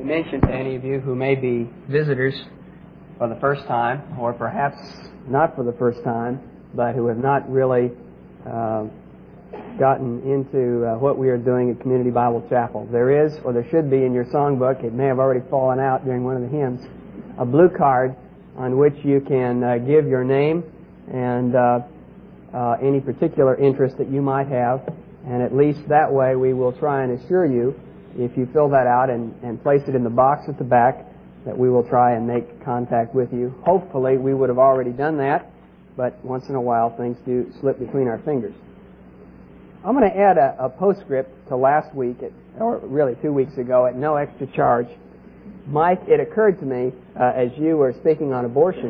mention to any of you who may be visitors for the first time, or perhaps not for the first time, but who have not really gotten into what we are doing at Community Bible Chapel. There is, or there should be in your songbook, it may have already fallen out during one of the hymns, a blue card on which you can give your name and any particular interest that you might have, and at least that way we will try and assure you, if you fill that out and place it in the box at the back, that we will try and make contact with you. Hopefully we would have already done that, but once in a while things do slip between our fingers. I'm going to add a postscript to last week, or really 2 weeks ago, at no extra charge. Mike, it occurred to me as you were speaking on abortion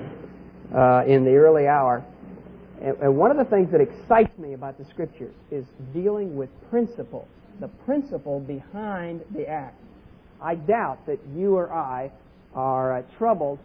in the early hour, and one of the things that excites me about the Scriptures is dealing with principle, the principle behind the act. I doubt that you or I are troubled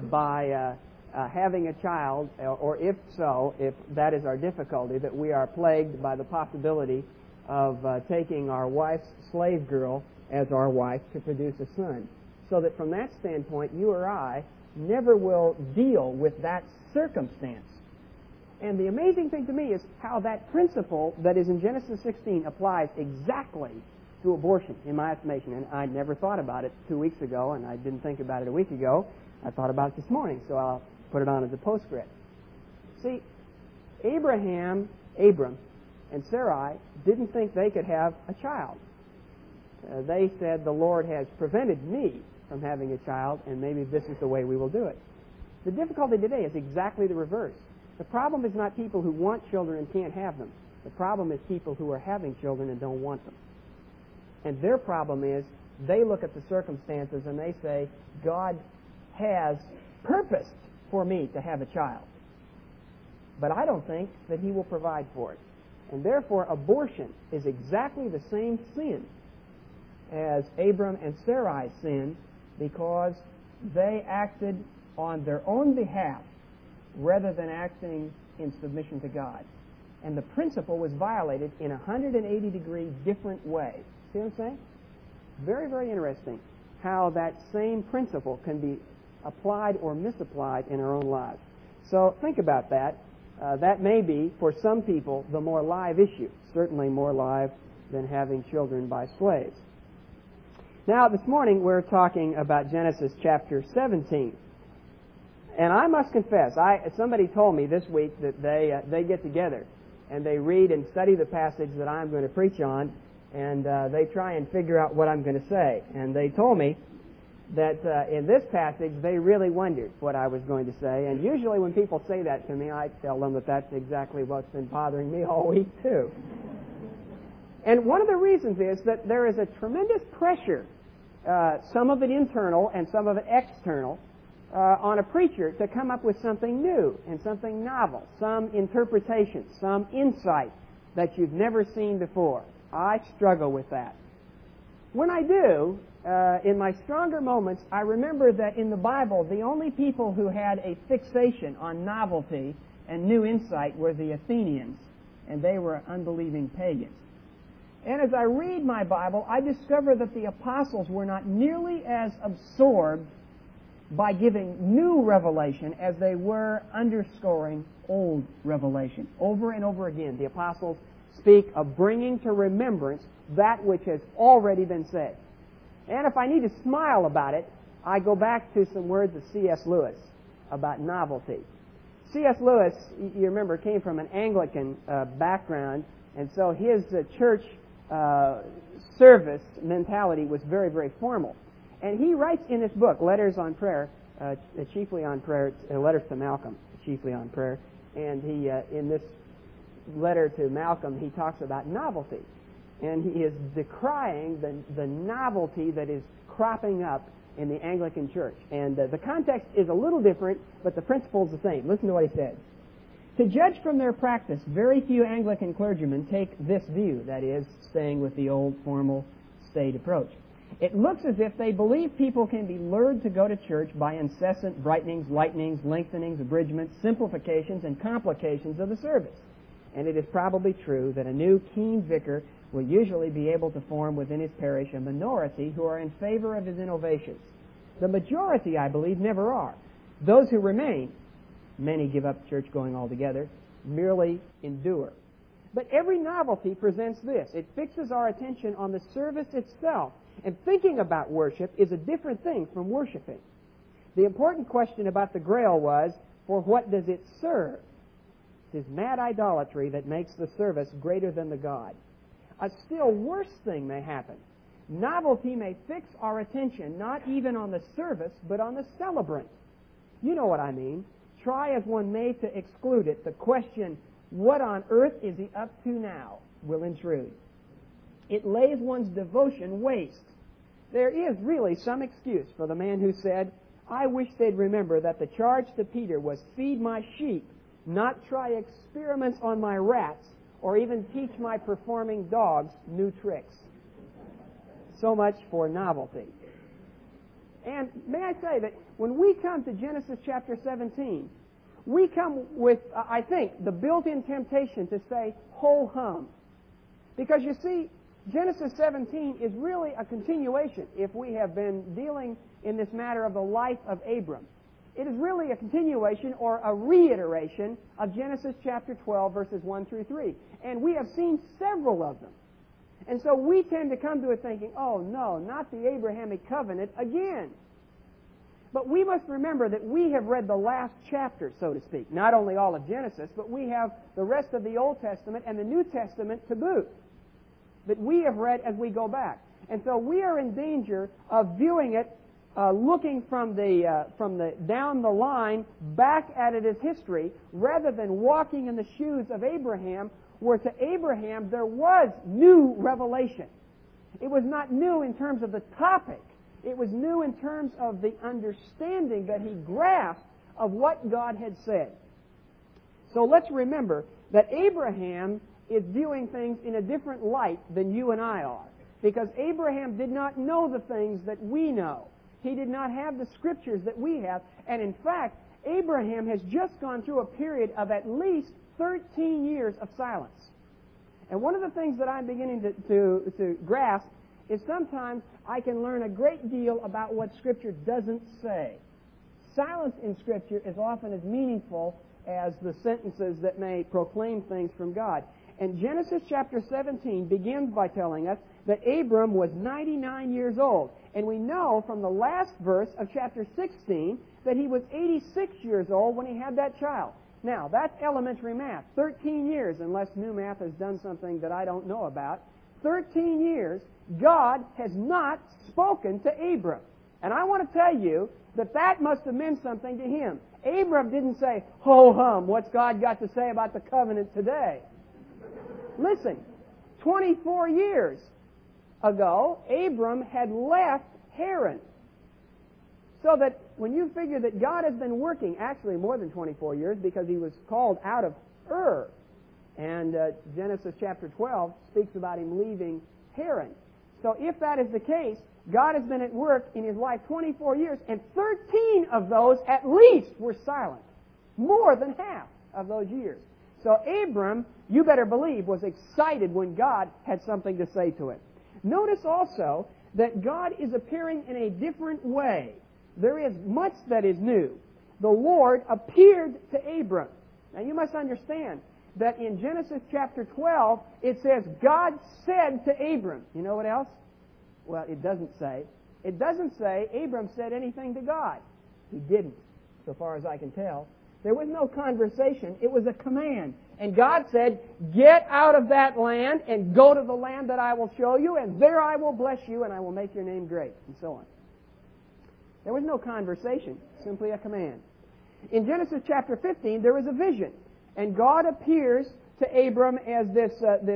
by having a child, or if so, if that is our difficulty, that we are plagued by the possibility of taking our wife's slave girl as our wife to produce a son. So that from that standpoint, you or I never will deal with that circumstance. And the amazing thing to me is how that principle that is in Genesis 16 applies exactly to abortion, in my estimation. And I never thought about it 2 weeks ago, and I didn't think about it a week ago. I thought about it this morning, so I'll put it on as a postscript. See, Abram, and Sarai didn't think they could have a child. They said, the Lord has prevented me from having a child, and maybe this is the way we will do it. The difficulty today is exactly the reverse. The problem is not people who want children and can't have them. The problem is people who are having children and don't want them. And their problem is they look at the circumstances and they say, God has purposed for me to have a child, but I don't think that He will provide for it. And therefore, abortion is exactly the same sin as Abram and Sarai's sin, because they acted on their own behalf rather than acting in submission to God. And the principle was violated in a 180-degree different way. See what I'm saying? Very, very interesting how that same principle can be applied or misapplied in our own lives. So think about that. That may be, for some people, the more live issue, certainly more live than having children by slaves. Now, this morning we're talking about Genesis chapter 17. And I must confess, somebody told me this week that they get together and they read and study the passage that I'm going to preach on, and they try and figure out what I'm going to say. And they told me that in this passage they really wondered what I was going to say. And usually when people say that to me, I tell them that that's exactly what's been bothering me all week too. And one of the reasons is that there is a tremendous pressure, some of it internal and some of it external, on a preacher to come up with something new and something novel, some interpretation, some insight that you've never seen before. I struggle with that. When I do, in my stronger moments, I remember that in the Bible, the only people who had a fixation on novelty and new insight were the Athenians, and they were unbelieving pagans. And as I read my Bible, I discover that the apostles were not nearly as absorbed by giving new revelation as they were underscoring old revelation. Over and over again, the apostles speak of bringing to remembrance that which has already been said. And if I need to smile about it, I go back to some words of C.S. Lewis about novelty. C.S. Lewis, you remember, came from an Anglican background, and so his church service mentality was very, very formal. And he writes in this book, Letters on Prayer, chiefly on prayer, letters to Malcolm, chiefly on prayer, and he, in this letter to Malcolm, he talks about novelty. And he is decrying the novelty that is cropping up in the Anglican Church. And the context is a little different, but the principle is the same. Listen to what he says. To judge from their practice, very few Anglican clergymen take this view, that is, staying with the old formal staid approach. It looks as if they believe people can be lured to go to church by incessant brightenings, lightenings, lengthenings, abridgments, simplifications, and complications of the service. And it is probably true that a new keen vicar will usually be able to form within his parish a minority who are in favor of his innovations. The majority, I believe, never are. Those who remain, many give up church going altogether, merely endure. But every novelty presents this. It fixes our attention on the service itself. And thinking about worship is a different thing from worshiping. The important question about the Grail was, for what does it serve? It is mad idolatry that makes the service greater than the God. A still worse thing may happen. Novelty may fix our attention not even on the service, but on the celebrant. You know what I mean. Try as one may to exclude it, the question, what on earth is he up to now, will intrude. It lays one's devotion waste. There is really some excuse for the man who said, I wish they'd remember that the charge to Peter was feed my sheep, not try experiments on my rats, or even teach my performing dogs new tricks. So much for novelty. And may I say that when we come to Genesis chapter 17, we come with, I think, the built-in temptation to say, ho-hum. Because you see, Genesis 17 is really a continuation, if we have been dealing in this matter of the life of Abram. It is really a continuation or a reiteration of Genesis chapter 12, verses 1 through 3. And we have seen several of them. And so we tend to come to it thinking, oh no, not the Abrahamic covenant again. But we must remember that we have read the last chapter, so to speak. Not only all of Genesis, but we have the rest of the Old Testament and the New Testament to boot that we have read as we go back. And so we are in danger of viewing it, looking from the down the line back at it as history, rather than walking in the shoes of Abraham, where to Abraham there was new revelation. It was not new in terms of the topic. It was new in terms of the understanding that he grasped of what God had said. So let's remember that Abraham is viewing things in a different light than you and I are. Because Abraham did not know the things that we know. He did not have the scriptures that we have. And in fact, Abraham has just gone through a period of at least 13 years of silence. And one of the things that I'm beginning to grasp is sometimes I can learn a great deal about what Scripture doesn't say. Silence in Scripture is often as meaningful as the sentences that may proclaim things from God. And Genesis chapter 17 begins by telling us that Abram was 99 years old. And we know from the last verse of chapter 16 that he was 86 years old when he had that child. Now, that's elementary math. 13 years, unless new math has done something that I don't know about. 13 years, God has not spoken to Abram. And I want to tell you that that must have meant something to him. Abram didn't say, ho-hum, what's God got to say about the covenant today? Listen, 24 years ago, Abram had left Haran. So that when you figure that God has been working, actually more than 24 years, because he was called out of Ur. And Genesis chapter 12 speaks about him leaving Haran. So if that is the case, God has been at work in his life 24 years, and 13 of those at least were silent. More than half of those years. So Abram, you better believe, was excited when God had something to say to him. Notice also that God is appearing in a different way. There is much that is new. The Lord appeared to Abram. Now you must understand that in Genesis chapter 12, it says, God said to Abram. You know what else? Well, it doesn't say. It doesn't say Abram said anything to God. He didn't, so far as I can tell. There was no conversation. It was a command. And God said, get out of that land and go to the land that I will show you, and there I will bless you, and I will make your name great, and so on. There was no conversation, simply a command. In Genesis chapter 15, there is a vision. And God appears to Abram as this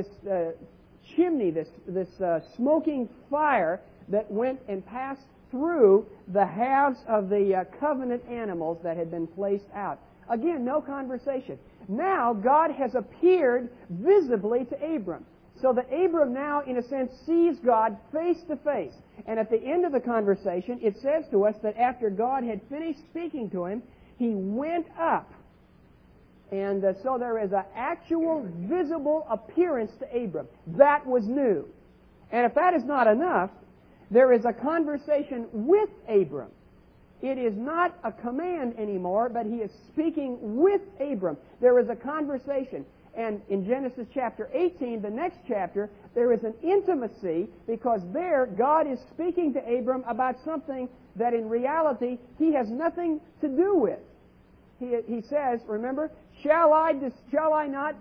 chimney, this smoking fire that went and passed through the halves of the covenant animals that had been placed out. Again, no conversation. Now, God has appeared visibly to Abram. So that Abram now, in a sense, sees God face to face. And at the end of the conversation, it says to us that after God had finished speaking to him, he went up. And so there is an actual visible appearance to Abram. That was new. And if that is not enough, there is a conversation with Abram. It is not a command anymore, but he is speaking with Abram. There is a conversation. And in Genesis chapter 18, the next chapter, there is an intimacy because there God is speaking to Abram about something that in reality he has nothing to do with. He says, remember, shall I not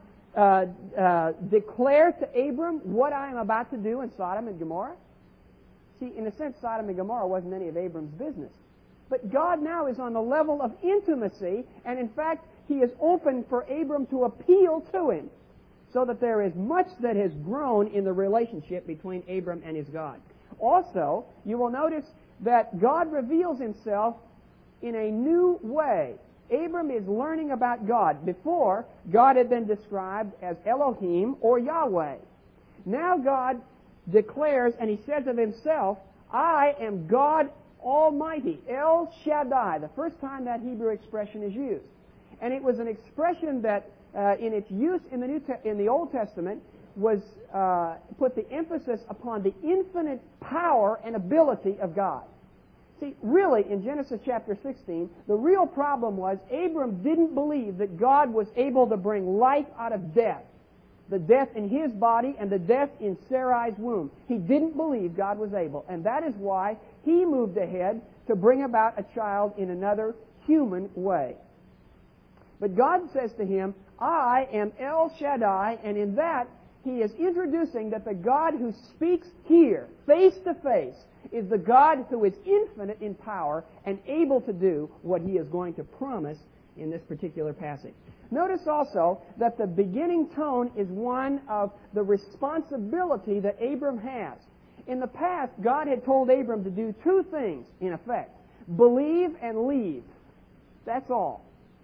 declare to Abram what I am about to do in Sodom and Gomorrah? See, in a sense, Sodom and Gomorrah wasn't any of Abram's business. But God now is on the level of intimacy, and in fact, He is open for Abram to appeal to Him, so that there is much that has grown in the relationship between Abram and his God. Also, you will notice that God reveals Himself in a new way. Abram is learning about God. Before, God had been described as Elohim or Yahweh. Now God declares, and He says of Himself, I am God Almighty, El Shaddai, the first time that Hebrew expression is used. And it was an expression that, in its use in the Old Testament, was put the emphasis upon the infinite power and ability of God. See, really, in Genesis chapter 16, the real problem was Abram didn't believe that God was able to bring life out of death. The death in his body and the death in Sarai's womb. He didn't believe God was able. And that is why he moved ahead to bring about a child in another human way. But God says to him, I am El Shaddai, and in that He is introducing that the God who speaks here, face to face, is the God who is infinite in power and able to do what He is going to promise in this particular passage. Notice also that the beginning tone is one of the responsibility that Abram has. In the past, God had told Abram to do two things, in effect. Believe and leave. That's all.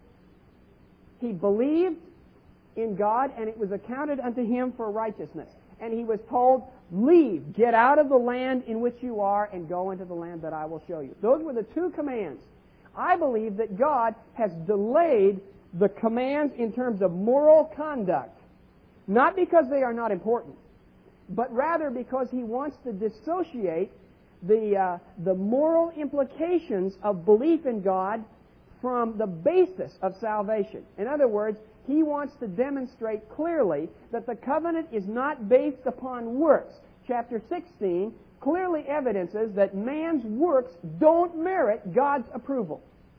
He believed in God, and it was accounted unto him for righteousness. And he was told, leave, get out of the land in which you are, and go into the land that I will show you. Those were the two commands. I believe that God has delayed the commands in terms of moral conduct, not because they are not important, but rather because He wants to dissociate the moral implications of belief in God from the basis of salvation. In other words, He wants to demonstrate clearly that the covenant is not based upon works. Chapter 16 clearly evidences that man's works don't merit God's approval.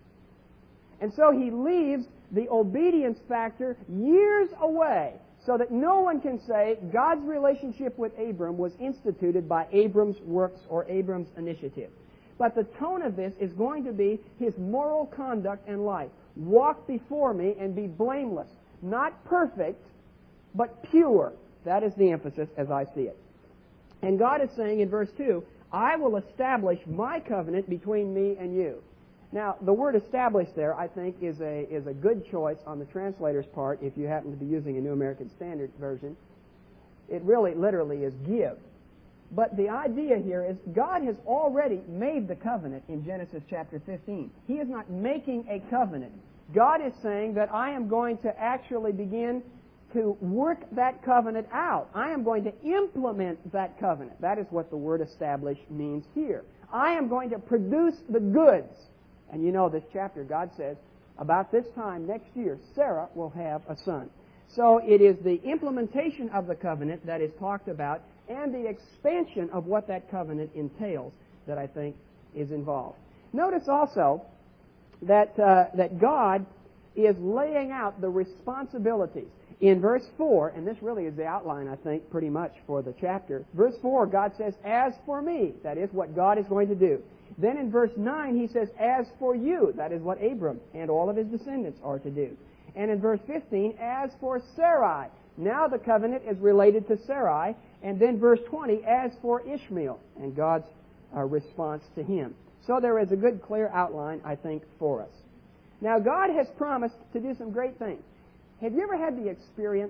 And so He leaves the obedience factor years away so that no one can say God's relationship with Abram was instituted by Abram's works or Abram's initiative. But the tone of this is going to be his moral conduct and life. Walk before me and be blameless. Not perfect, but pure. That is the emphasis as I see it. And God is saying in verse 2, I will establish my covenant between me and you. Now, the word establish there, I think, is a good choice on the translator's part if you happen to be using a New American Standard Version. It really literally is give. But the idea here is God has already made the covenant in Genesis chapter 15. He is not making a covenant. God is saying that I am going to actually begin to work that covenant out. I am going to implement that covenant. That is what the word establish means here. I am going to produce the goods. And you know this chapter, God says, about this time next year, Sarah will have a son. So it is the implementation of the covenant that is talked about and the expansion of what that covenant entails that I think is involved. Notice also that God is laying out the responsibilities. In verse 4, and this really is the outline, I think, pretty much for the chapter. Verse 4, God says, as for me, that is what God is going to do. Then in verse 9, He says, as for you, that is what Abram and all of his descendants are to do. And in verse 15, as for Sarai, now the covenant is related to Sarai. And then verse 20, as for Ishmael, and God's response to him. So there is a good, clear outline, I think, for us. Now, God has promised to do some great things. Have you ever had the experience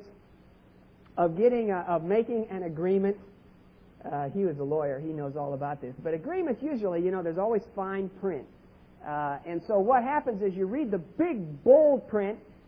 of making an agreement? He was a lawyer. He knows all about this. But agreements usually, there's always fine print. And so what happens is you read the big, bold print,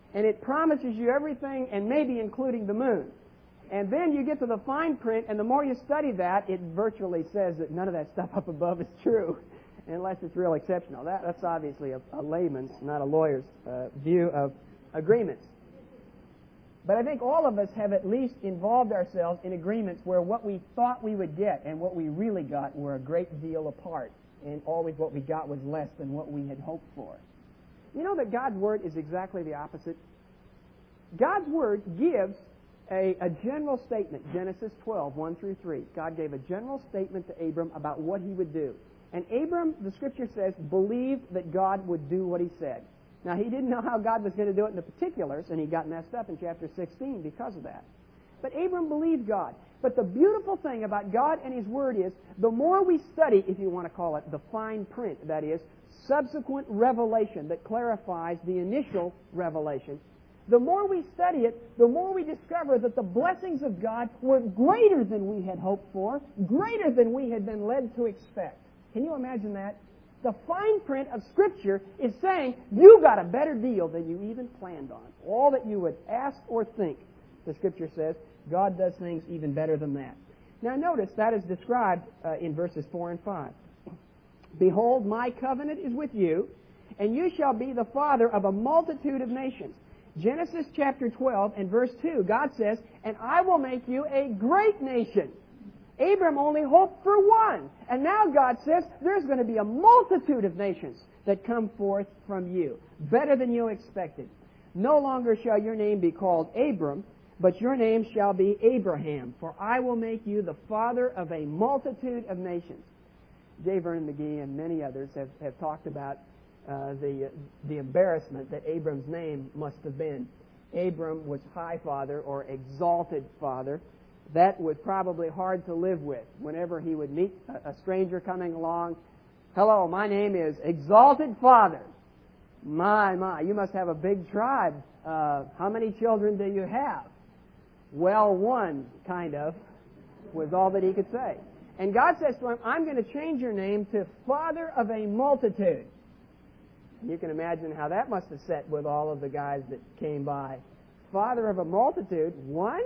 and it promises you everything, and maybe including the moon. And then you get to the fine print, and the more you study that, it virtually says that none of that stuff up above is true, unless it's real exceptional. That's obviously a layman's, not a lawyer's, view of agreements. But I think all of us have at least involved ourselves in agreements where what we thought we would get and what we really got were a great deal apart, and always what we got was less than what we had hoped for. You know that God's Word is exactly the opposite? God's Word gives a general statement, Genesis 12, 1 through 3. God gave a general statement to Abram about what he would do. And Abram, the Scripture says, believed that God would do what he said. Now, he didn't know how God was going to do it in the particulars, and he got messed up in chapter 16 because of that. But Abram believed God. But the beautiful thing about God and His Word is, the more we study, if you want to call it, the fine print, that is, subsequent revelation that clarifies the initial revelation, the more we study it, the more we discover that the blessings of God were greater than we had hoped for, greater than we had been led to expect. Can you imagine that? The fine print of Scripture is saying, you got a better deal than you even planned on. All that you would ask or think, the Scripture says, God does things even better than that. Now notice that is described in verses 4 and 5. Behold, my covenant is with you, and you shall be the father of a multitude of nations. Genesis chapter 12 and verse 2, God says, and I will make you a great nation. Abram only hoped for one. And now God says, there's going to be a multitude of nations that come forth from you. Better than you expected. No longer shall your name be called Abram, but your name shall be Abraham, for I will make you the father of a multitude of nations. J. Vernon McGee and many others have talked about the embarrassment that Abram's name must have been. Abram was high father or exalted father. That was probably hard to live with. Whenever he would meet a stranger coming along, hello, my name is Exalted Father. My, you must have a big tribe. How many children do you have? Well, one, kind of, was all that he could say. And God says to him, I'm going to change your name to Father of a Multitude. You can imagine how that must have set with all of the guys that came by. Father of a multitude, one?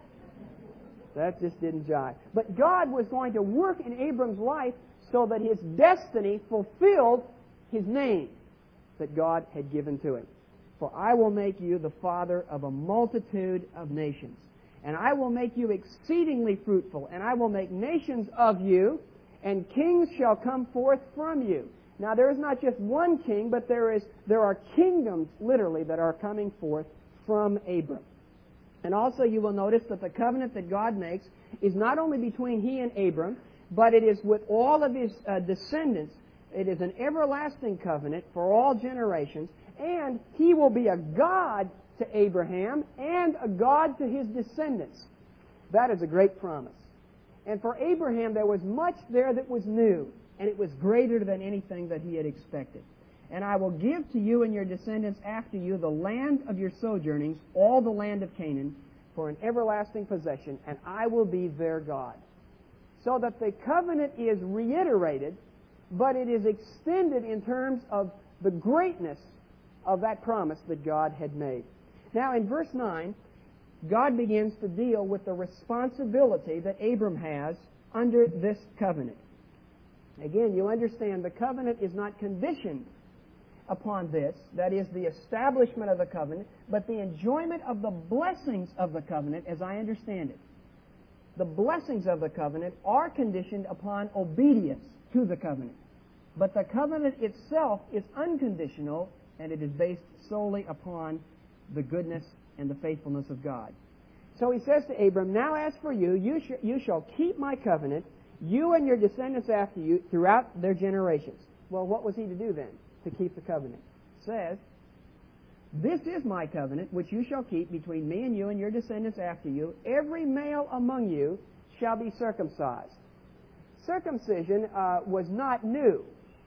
That just didn't jive. But God was going to work in Abram's life so that his destiny fulfilled his name that God had given to him. For I will make you the father of a multitude of nations. And I will make you exceedingly fruitful. And I will make nations of you, and kings shall come forth from you. Now, there is not just one king, but there are kingdoms, literally, that are coming forth from Abram. And also you will notice that the covenant that God makes is not only between he and Abram, but it is with all of his descendants. It is an everlasting covenant for all generations, and he will be a God to Abraham and a God to his descendants. That is a great promise. And for Abraham, there was much there that was new, and it was greater than anything that he had expected. And I will give to you and your descendants after you the land of your sojournings, all the land of Canaan, for an everlasting possession, and I will be their God. So that the covenant is reiterated, but it is extended in terms of the greatness of that promise that God had made. Now, in verse 9, God begins to deal with the responsibility that Abram has under this covenant. Again, you understand the covenant is not conditioned upon this, that is, the establishment of the covenant, but the enjoyment of the blessings of the covenant, as I understand it. The blessings of the covenant are conditioned upon obedience to the covenant. But the covenant itself is unconditional, and it is based solely upon the goodness and the faithfulness of God. So he says to Abram, now as for you, you shall keep my covenant, you and your descendants after you, throughout their generations. Well, what was he to do then to keep the covenant? It says, this is my covenant, which you shall keep between me and you and your descendants after you. Every male among you shall be circumcised. Circumcision was not new,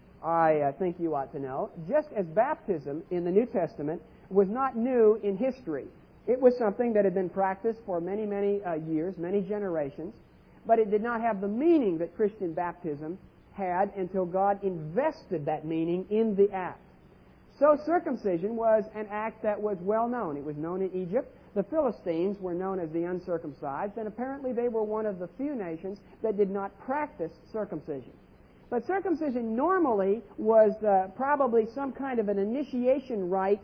I think you ought to know, just as baptism in the New Testament was not new in history. It was something that had been practiced for many, many years, many generations, but it did not have the meaning that Christian baptism had until God invested that meaning in the act. So circumcision was an act that was well known. It was known in Egypt. The Philistines were known as the uncircumcised, and apparently they were one of the few nations that did not practice circumcision. But circumcision normally was probably some kind of an initiation rite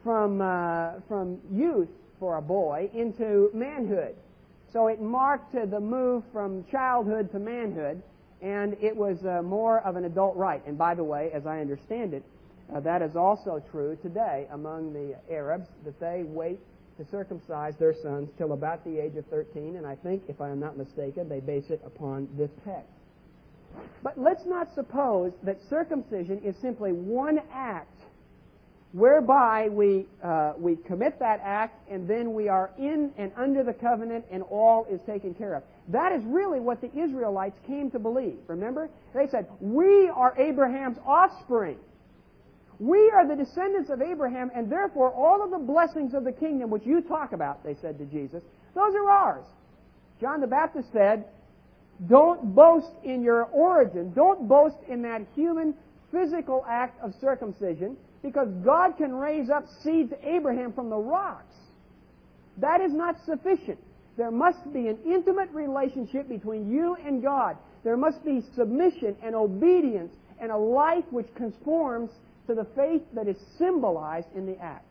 from youth for a boy into manhood. So it marked the move from childhood to manhood, and it was more of an adult rite. And by the way, as I understand it, that is also true today among the Arabs, that they wait to circumcise their sons till about the age of 13, and I think, if I am not mistaken, they base it upon this text. But let's not suppose that circumcision is simply one act whereby we commit that act and then we are in and under the covenant and all is taken care of. That is really what the Israelites came to believe. Remember? They said, we are Abraham's offspring. We are the descendants of Abraham, and therefore all of the blessings of the kingdom which you talk about, they said to Jesus, those are ours. John the Baptist said, don't boast in your origin. Don't boast in that human physical act of circumcision, because God can raise up seed to Abraham from the rocks. That is not sufficient. There must be an intimate relationship between you and God. There must be submission and obedience and a life which conforms to the faith that is symbolized in the act.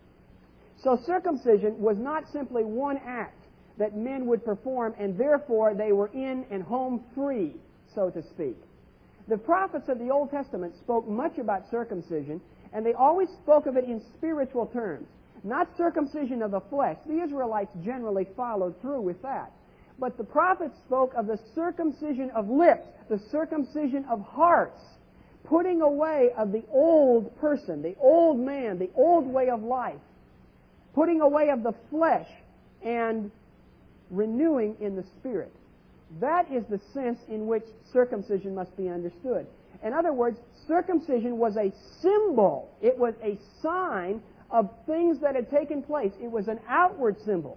So circumcision was not simply one act that men would perform, and therefore they were in and home free, so to speak. The prophets of the Old Testament spoke much about circumcision, and they always spoke of it in spiritual terms. Not circumcision of the flesh. The Israelites generally followed through with that. But the prophets spoke of the circumcision of lips, the circumcision of hearts, putting away of the old person, the old man, the old way of life, putting away of the flesh and renewing in the spirit. That is the sense in which circumcision must be understood. In other words, circumcision was a symbol. It was a sign of things that had taken place. It was an outward symbol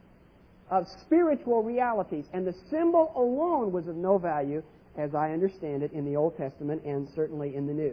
of spiritual realities. And the symbol alone was of no value, as I understand it, in the Old Testament and certainly in the New.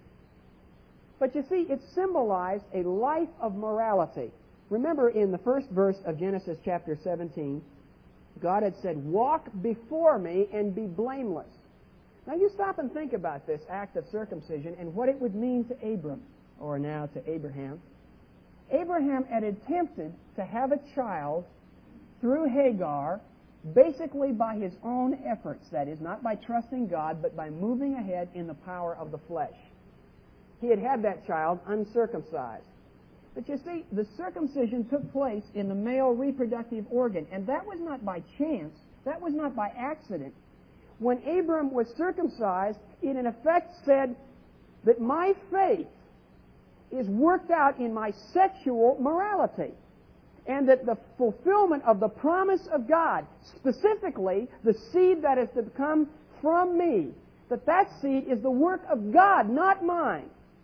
But you see, it symbolized a life of morality. Remember in the first verse of Genesis chapter 17, God had said, walk before me and be blameless. Now you stop and think about this act of circumcision and what it would mean to Abram, or now to Abraham. Abraham had attempted to have a child through Hagar, basically by his own efforts. That is, not by trusting God, but by moving ahead in the power of the flesh. He had had that child uncircumcised. But you see, the circumcision took place in the male reproductive organ, and that was not by chance, that was not by accident. When Abram was circumcised, it in effect said that my faith is worked out in my sexual morality, and that the fulfillment of the promise of God, specifically the seed that is to come from me, that seed is the work of God, not mine.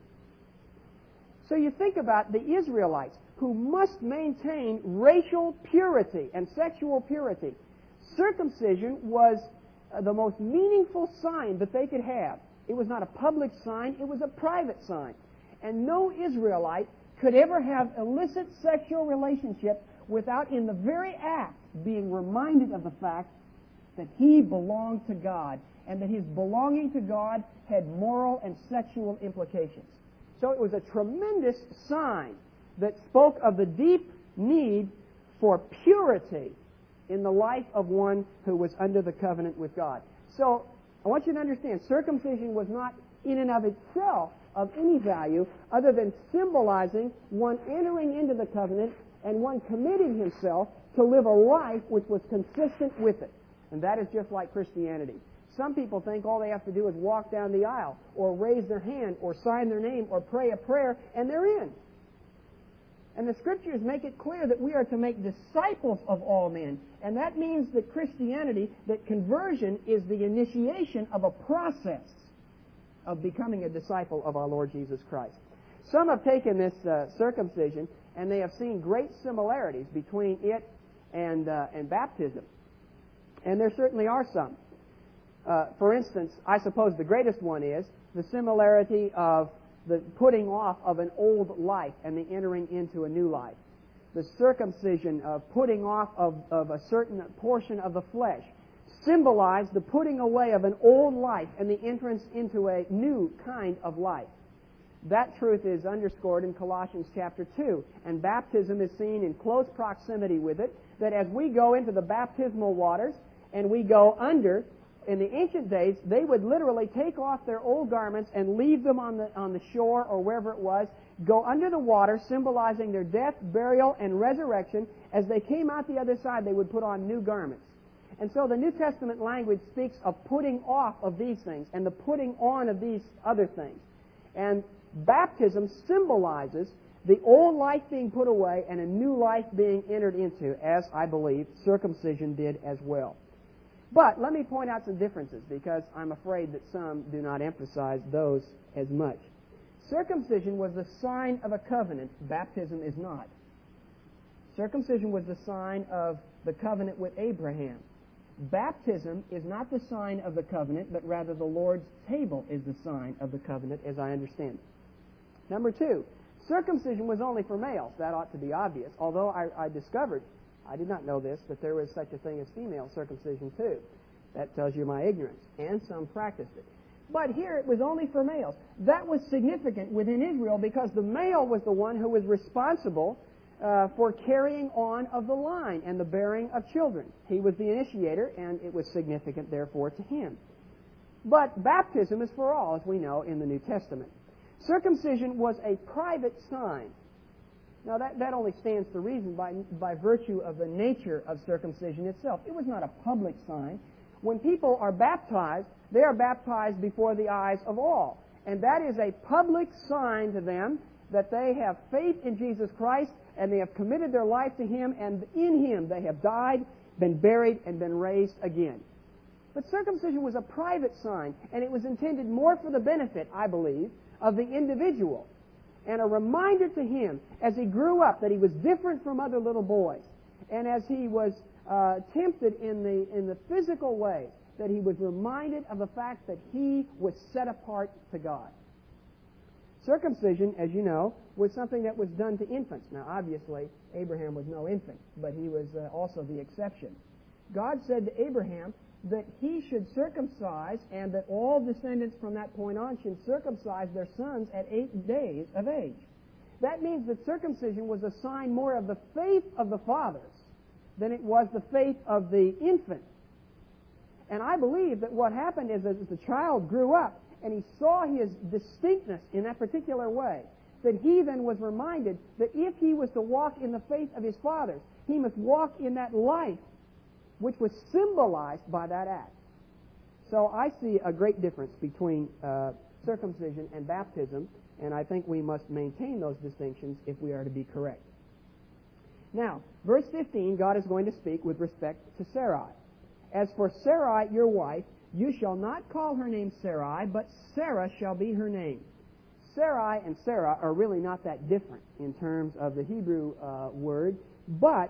So you think about the Israelites, who must maintain racial purity and sexual purity. Circumcision was the most meaningful sign that they could have. It was not a public sign, it was a private sign. And no Israelite could ever have illicit sexual relationship without, in the very act, being reminded of the fact that he belonged to God, and that his belonging to God had moral and sexual implications. So it was a tremendous sign that spoke of the deep need for purity in the life of one who was under the covenant with God. So I want you to understand, circumcision was not in and of itself of any value other than symbolizing one entering into the covenant and one committing himself to live a life which was consistent with it. And that is just like Christianity. Some people think all they have to do is walk down the aisle or raise their hand or sign their name or pray a prayer and they're in. And the Scriptures make it clear that we are to make disciples of all men. And that means that Christianity, that conversion is the initiation of a process of becoming a disciple of our Lord Jesus Christ. Some have taken this circumcision and they have seen great similarities between it and baptism. And there certainly are some. For instance, I suppose the greatest one is the similarity of the putting off of an old life and the entering into a new life. The circumcision of putting off of a certain portion of the flesh symbolized the putting away of an old life and the entrance into a new kind of life. That truth is underscored in Colossians chapter 2, and baptism is seen in close proximity with it, that as we go into the baptismal waters and we go under, in the ancient days, they would literally take off their old garments and leave them on the shore or wherever it was, go under the water, symbolizing their death, burial, and resurrection. As they came out the other side, they would put on new garments. And so the New Testament language speaks of putting off of these things and the putting on of these other things. And baptism symbolizes the old life being put away and a new life being entered into, as I believe circumcision did as well. But let me point out some differences, because I'm afraid that some do not emphasize those as much. Circumcision was the sign of a covenant. Baptism is not. Circumcision was the sign of the covenant with Abraham. Baptism is not the sign of the covenant, but rather the Lord's table is the sign of the covenant, as I understand it. Number two, circumcision was only for males. That ought to be obvious, although I discovered, I did not know this, that there was such a thing as female circumcision too. That tells you my ignorance. And some practiced it. But here it was only for males. That was significant within Israel because the male was the one who was responsible for carrying on of the line and the bearing of children. He was the initiator, and it was significant, therefore, to him. But baptism is for all, as we know in the New Testament. Circumcision was a private sign. Now, that only stands to reason by virtue of the nature of circumcision itself. It was not a public sign. When people are baptized, they are baptized before the eyes of all. And that is a public sign to them that they have faith in Jesus Christ and they have committed their life to Him, and in Him they have died, been buried, and been raised again. But circumcision was a private sign, and it was intended more for the benefit, I believe, of the individual, and a reminder to him as he grew up that he was different from other little boys, and as he was tempted in the physical way, that he was reminded of the fact that he was set apart to God. Circumcision, as you know, was something that was done to infants. Now, obviously, Abraham was no infant, but he was also the exception. God said to Abraham that he should circumcise, and that all descendants from that point on should circumcise their sons at 8 days of age. That means that circumcision was a sign more of the faith of the fathers than it was the faith of the infant. And I believe that what happened is that as the child grew up and he saw his distinctness in that particular way, that he then was reminded that if he was to walk in the faith of his fathers, he must walk in that life which was symbolized by that act. So I see a great difference between circumcision and baptism, and I think we must maintain those distinctions if we are to be correct. Now, verse 15, God is going to speak with respect to Sarai. As for Sarai, your wife, you shall not call her name Sarai, but Sarah shall be her name. Sarai and Sarah are really not that different in terms of the Hebrew word, but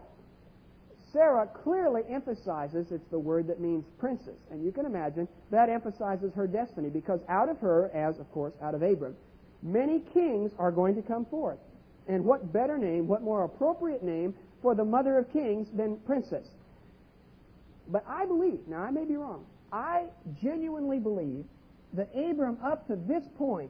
Sarah clearly emphasizes, it's the word that means princess. And you can imagine that emphasizes her destiny, because out of her, as of course out of Abram, many kings are going to come forth. And what better name, what more appropriate name for the mother of kings than princess? But I believe, now I may be wrong, I genuinely believe that Abram up to this point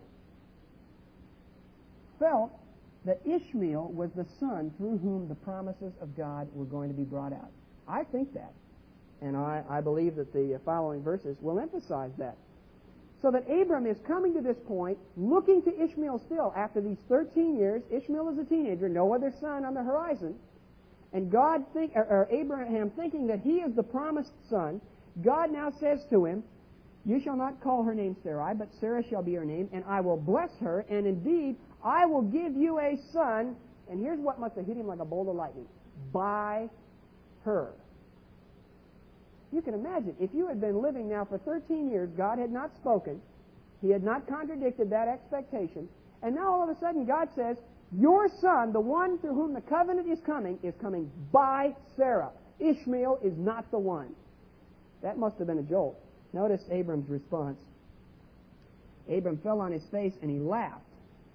felt that Ishmael was the son through whom the promises of God were going to be brought out. I think that. And I believe that the following verses will emphasize that. So that Abram is coming to this point, looking to Ishmael still. After these 13 years, Ishmael is a teenager, no other son on the horizon. And Abraham thinking that he is the promised son, God now says to him, you shall not call her name Sarai, but Sarah shall be her name, and I will bless her, and indeed I will give you a son, and here's what must have hit him like a bolt of lightning, by her. You can imagine, if you had been living now for 13 years, God had not spoken, He had not contradicted that expectation, and now all of a sudden God says, your son, the one through whom the covenant is coming by Sarah. Ishmael is not the one. That must have been a jolt. Notice Abram's response. Abram fell on his face and he laughed.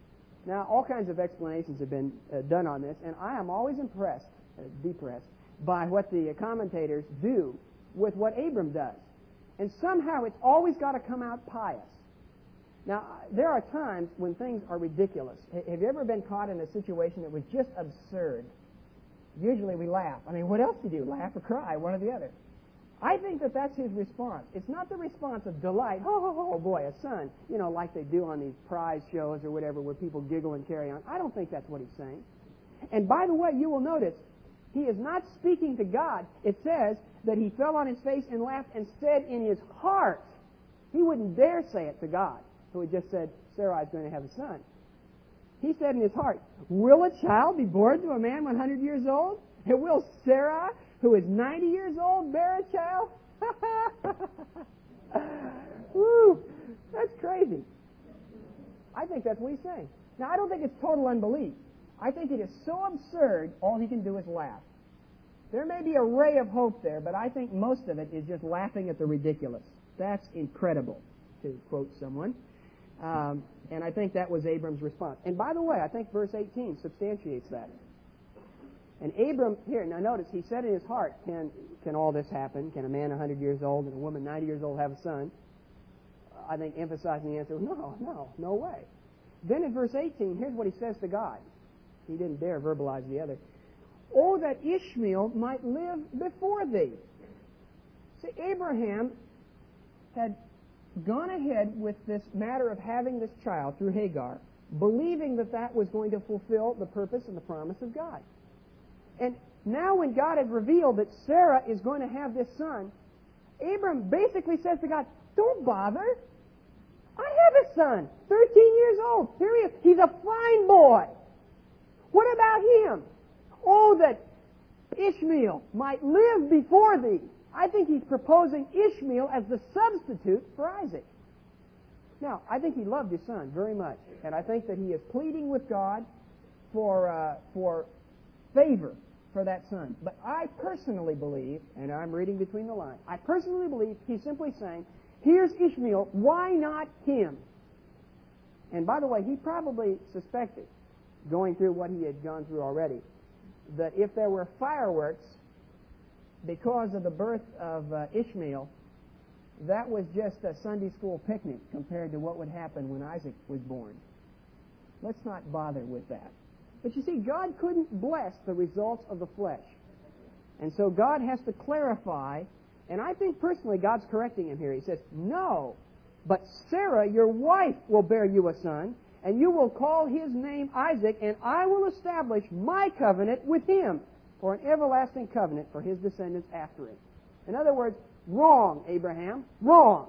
Now, all kinds of explanations have been done on this, and I am always depressed by what the commentators do with what Abram does. And somehow it's always got to come out pious. Now, there are times when things are ridiculous. Have you ever been caught in a situation that was just absurd? Usually we laugh. I mean, what else do you do? Laugh or cry, one or the other. I think that that's his response. It's not the response of delight, oh boy, a son, like they do on these prize shows or whatever where people giggle and carry on. I don't think that's what he's saying. And by the way, you will notice, he is not speaking to God. It says that he fell on his face and laughed and said in his heart. He wouldn't dare say it to God, who had just said, Sarai is going to have a son. He said in his heart, will a child be born to a man 100 years old? And will Sarah, who is 90 years old, bear a child? Woo! That's crazy. I think that's what he's saying. Now, I don't think it's total unbelief. I think it is so absurd, all he can do is laugh. There may be a ray of hope there, but I think most of it is just laughing at the ridiculous. That's incredible, to quote someone. And I think that was Abram's response. And by the way, I think verse 18 substantiates that. And Abram, here, now notice, he said in his heart, can all this happen? Can a man 100 years old and a woman 90 years old have a son? I think emphasizing the answer, no way. Then in verse 18, here's what he says to God. He didn't dare verbalize the other. Oh, that Ishmael might live before thee. See, Abraham had gone ahead with this matter of having this child through Hagar, believing that that was going to fulfill the purpose and the promise of God. And now when God had revealed that Sarah is going to have this son, Abram basically says to God, don't bother. I have a son, 13 years old. Here he is. He's a fine boy. What about him? Oh, that Ishmael might live before thee. I think he's proposing Ishmael as the substitute for Isaac. Now, I think he loved his son very much, and I think that he is pleading with God for favor for that son. But I personally believe, and I'm reading between the lines, I personally believe he's simply saying, here's Ishmael, why not him? And by the way, he probably suspected, going through what he had gone through already, that if there were fireworks because of the birth of Ishmael, that was just a Sunday school picnic compared to what would happen when Isaac was born. Let's not bother with that. But you see, God couldn't bless the results of the flesh. And so God has to clarify, and I think personally God's correcting him here. He says, no, but Sarah, your wife, will bear you a son, and you will call his name Isaac, and I will establish my covenant with him for an everlasting covenant for his descendants after him. In other words, wrong, Abraham, wrong.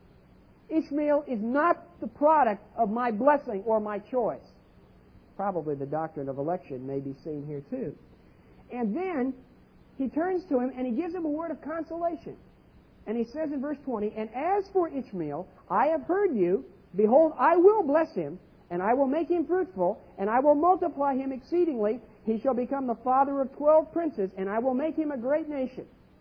Ishmael is not the product of my blessing or my choice. Probably the doctrine of election may be seen here too. And then he turns to him and he gives him a word of consolation. And he says in verse 20, and as for Ishmael, I have heard you. Behold, I will bless him, and I will make him fruitful, and I will multiply him exceedingly. He shall become the father of 12 princes, and I will make him a great nation.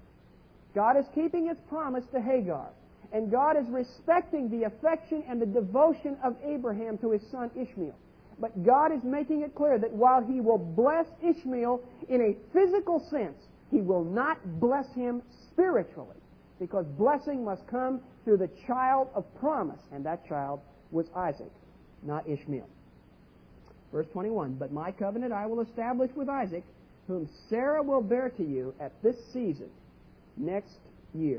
God is keeping his promise to Hagar. And God is respecting the affection and the devotion of Abraham to his son Ishmael. But God is making it clear that while he will bless Ishmael in a physical sense, he will not bless him spiritually. Because blessing must come through the child of promise. And that child was Isaac, not Ishmael. Verse 21, but my covenant I will establish with Isaac, whom Sarah will bear to you at this season, next year.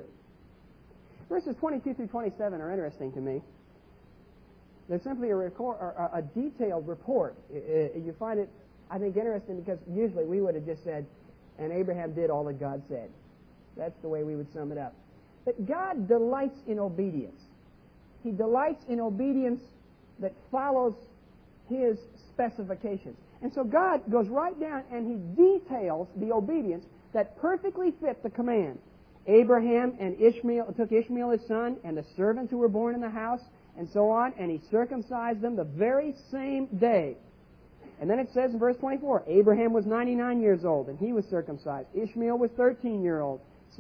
Verses 22 through 27 are interesting to me. They're simply a detailed report. You find it, I think, interesting because usually we would have just said, and Abraham did all that God said. That's the way we would sum it up. But God delights in obedience. He delights in obedience that follows his specifications. And so God goes right down and he details the obedience that perfectly fit the command. Abraham and Ishmael took Ishmael his son and the servants who were born in the house and so on, and he circumcised them the very same day. And then it says in verse 24, Abraham was 99 years old and he was circumcised. Ishmael was 13 years old.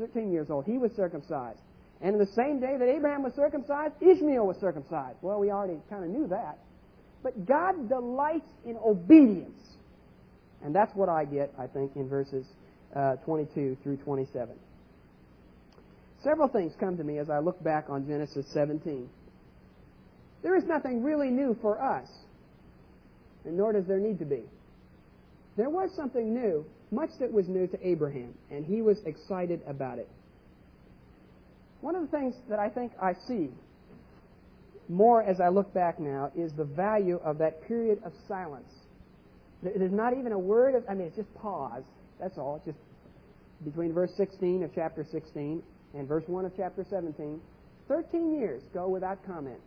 He was circumcised. And in the same day that Abraham was circumcised, Ishmael was circumcised. Well, we already kind of knew that. but God delights in obedience. And that's what I get, I think, in verses 22 through 27. Several things come to me as I look back on Genesis 17. There is nothing really new for us, and nor does there need to be. There was something new, much that was new to Abraham, and he was excited about it. One of the things that I think I see more as I look back now is the value of that period of silence. There's not even a word of, it's just pause. That's all. It's just between verse 16 of chapter 16 and verse 1 of chapter 17. 13 years go without comment.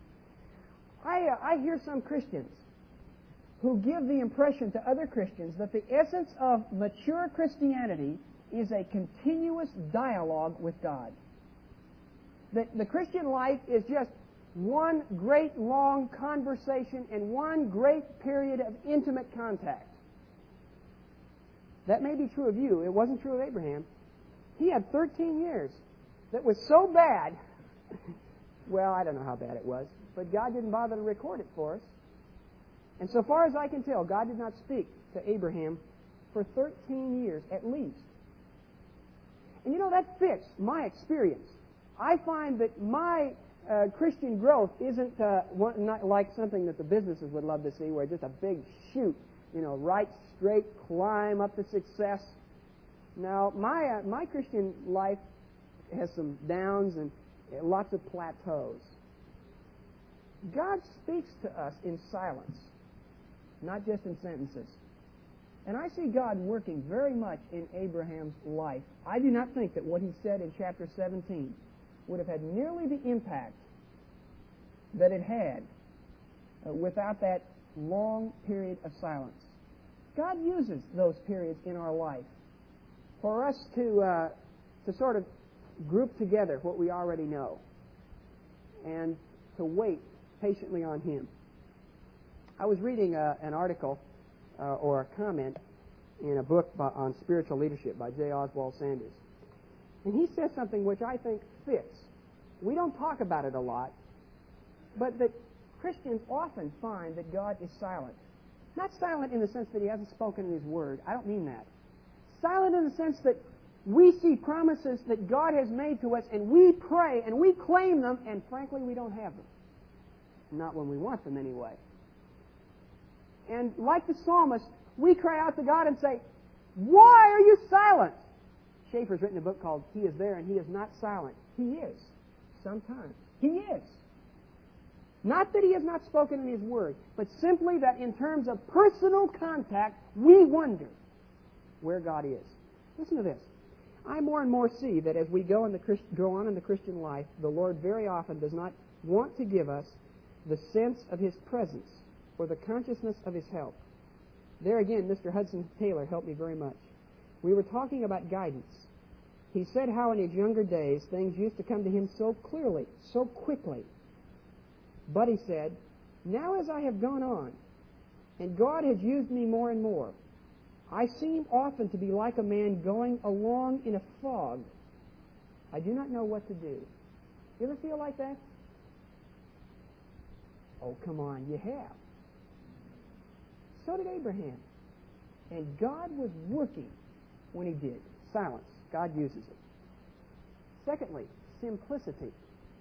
I hear some Christians who give the impression to other Christians that the essence of mature Christianity is a continuous dialogue with God. That the Christian life is just one great long conversation and one great period of intimate contact. That may be true of you. It wasn't true of Abraham. He had 13 years that was so bad. Well, I don't know how bad it was, but God didn't bother to record it for us. And so far as I can tell, God did not speak to Abraham for 13 years at least. And that fits my experience. I find that my Christian growth isn't not like something that the businesses would love to see, where just a big shoot, right straight climb up to success. Now, my Christian life has some downs and lots of plateaus. God speaks to us in silence, not just in sentences. And I see God working very much in Abraham's life. I do not think that what he said in chapter 17 would have had nearly the impact that it had without that long period of silence. God uses those periods in our life for us to sort of group together what we already know and to wait patiently on Him. I was reading an article or a comment in a book on spiritual leadership by J. Oswald Sanders. And he says something which I think fits. We don't talk about it a lot, but that Christians often find that God is silent. Not silent in the sense that He hasn't spoken in His Word. I don't mean that. Silent in the sense that we see promises that God has made to us, and we pray, and we claim them, and frankly, we don't have them. Not when we want them anyway. And like the psalmist, we cry out to God and say, "Why are you silent?" Schaeffer's written a book called He Is There and He Is Not Silent. He is. Sometimes. He is. Not that He has not spoken in His Word, but simply that in terms of personal contact, we wonder where God is. Listen to this. I more and more see that as we go on in the Christian life, the Lord very often does not want to give us the sense of His presence or the consciousness of His help. There again, Mr. Hudson Taylor helped me very much. We were talking about guidance. He said how in his younger days things used to come to him so clearly, so quickly. But he said, now as I have gone on, and God has used me more and more, I seem often to be like a man going along in a fog. I do not know what to do. You ever feel like that? Oh, come on, you have. So did Abraham. And God was working when He did. Silence. God uses it. Secondly, simplicity.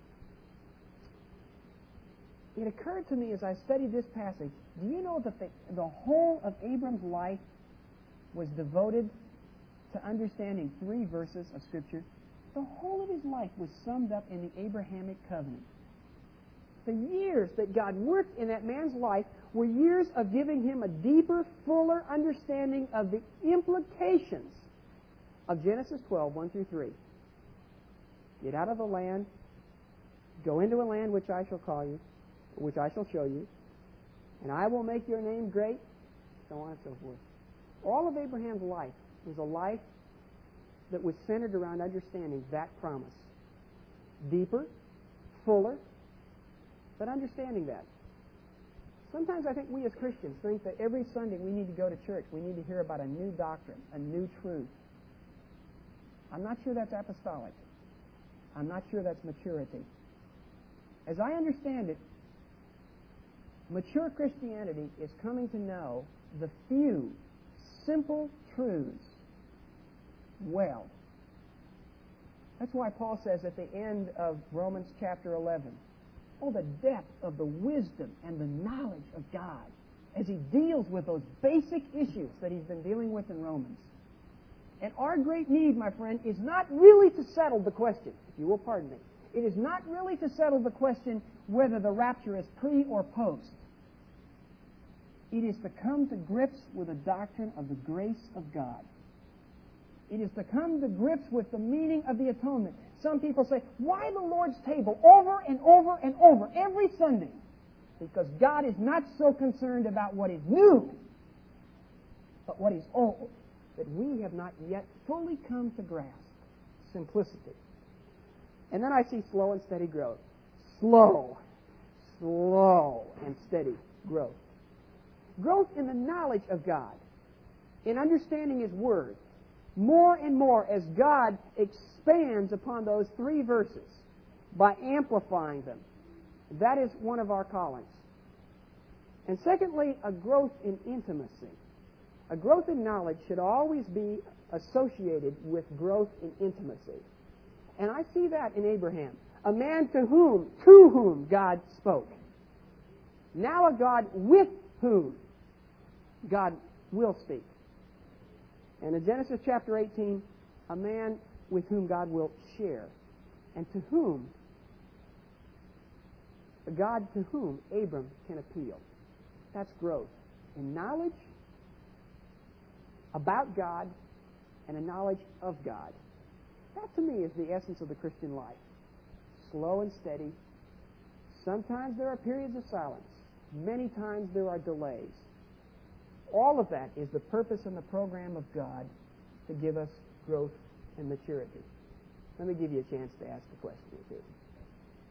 It occurred to me as I studied this passage, do you know that the whole of Abram's life was devoted to understanding 3 verses of Scripture? The whole of his life was summed up in the Abrahamic covenant. The years that God worked in that man's life were years of giving him a deeper, fuller understanding of the implications of Genesis 12, 1 through 3. Get out of the land, go into a land which I shall call you, which I shall show you, and I will make your name great, so on and so forth. All of Abraham's life was a life that was centered around understanding that promise. Deeper, fuller, but understanding that. Sometimes I think we as Christians think that every Sunday we need to go to church. We need to hear about a new doctrine, a new truth. I'm not sure that's apostolic. I'm not sure that's maturity. As I understand it, Mature Christianity is coming to know the few simple truths well. That's why Paul says at the end of Romans chapter 11, oh, the depth of the wisdom and the knowledge of God as he deals with those basic issues that he's been dealing with in Romans. And our great need, my friend, is not really to settle the question, if you will pardon me. It is not really to settle the question whether the rapture is pre or post. It is to come to grips with the doctrine of the grace of God. It is to come to grips with the meaning of the atonement. Some people say, why the Lord's table over and over and over every Sunday? Because God is not so concerned about what is new, but what is old, that we have not yet fully come to grasp. Simplicity. And then I see slow and steady growth. Slow and steady growth. Growth in the knowledge of God, in understanding His Word, more and more as God expands upon those 3 verses by amplifying them. That is one of our callings. And secondly, a growth in intimacy. A growth in knowledge should always be associated with growth in intimacy. And I see that in Abraham, a man to whom God spoke. Now a God with whom God will speak. And in Genesis chapter 18, a man with whom God will share, and to whom, a God to whom Abram can appeal. That's growth in knowledge about God and a knowledge of God. That to me is the essence of the Christian life. Slow and steady. Sometimes there are periods of silence. Many times there are delays. All of that is the purpose and the program of God to give us growth and maturity. Let me give you a chance to ask a question or two.